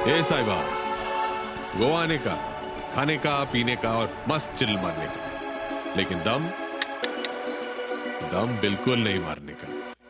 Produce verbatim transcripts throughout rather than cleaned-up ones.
ए साहिबा, गोवा आने का, खाने का, पीने का और मस्त चिल मारने का, लेकिन दम दम बिल्कुल नहीं मारने का।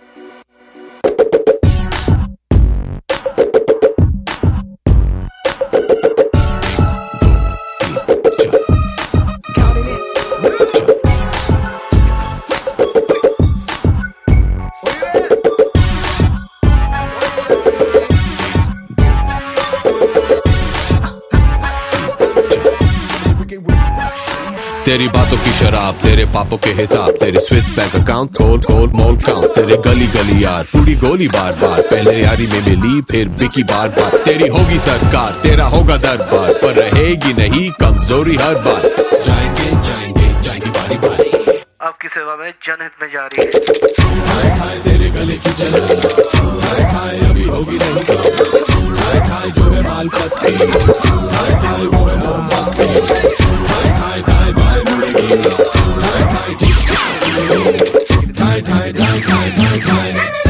तेरी बातों की शराब, तेरे पापों के हिसाब, तेरे स्विस बैंक अकाउंट खोल खोल मोल काउंट, तेरे गली गली यार पूरी गोली बार बार, पहले यारी में मिली फिर बिकी बार बार। तेरी होगी सरकार, तेरा होगा दरबार, पर रहेगी नहीं कमजोरी हर बार। जाएंगे जाएंगे जाएंगे बारी बारी, आपकी सेवा में जनहित में जारी है। खाए खाए तेरे गले की जलन, खाए खाए अभी होगी नहीं कम, खाए खाए जो है माल पत्ती, खाए खाए वो है मोमबत्ती, खाए खाए खाए भाई मुड़ेगी, खाए खाए ठीक खाए खाए खाए खाए खाए खाए।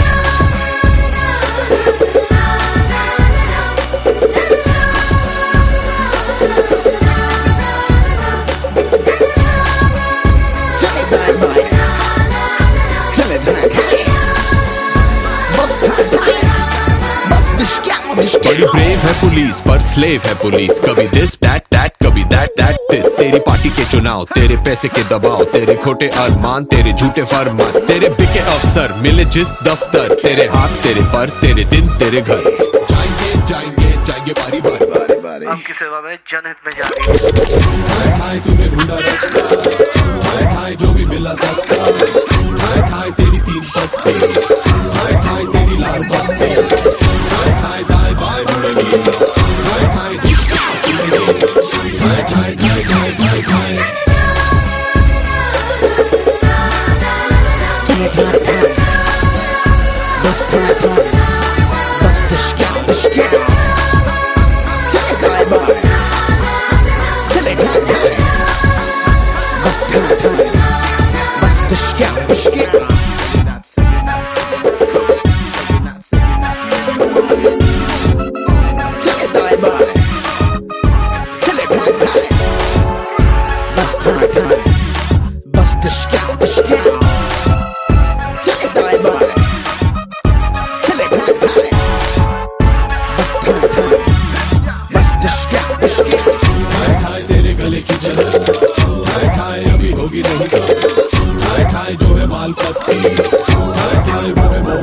बड़ी ब्रेव है पुलिस पर स्लेव है पुलिस, कभी दिस दैट दैट कभी दैट दैट दिस। तेरी पार्टी के चुनाव, तेरे पैसे के दबाव, तेरे खोटे अरमान, तेरे झूठे फरमान, तेरे बिके अफसर मिले जिस दफ्तर, तेरे हाथ तेरे पर, तेरे दिन तेरे घर। जाएंगे जाएंगे जाएंगे बारी बारी बारी बारी, आपकी सेवा में जनहित में जारी है। खाए खाए तूने ढूंढा रास्ता, खाए खाए जो भी मिला सस्ता, खाए खाए तेरी तीन पत्ती, खाए खाए तेरी लाल बत्ती, खाए खाए दाए बाएं मुड़ेगी, खाए खाए ठीक खाए खाए खाए खाए खाए खाए। Take my time, bust time party, bust the scout, the scout. Take my boy, chill it time party, bust time party, bust the scout, the scout. Bust the scout, the scout. Tell it, die boy. Tell it, die boy. Bust time, time. Bust the scout, the scout. खाए खाए तेरे गले की जलन, खाए खाए अभी होगी नहीं कम, खाए खाए जो है माल पत्ती, खाए खाए वो है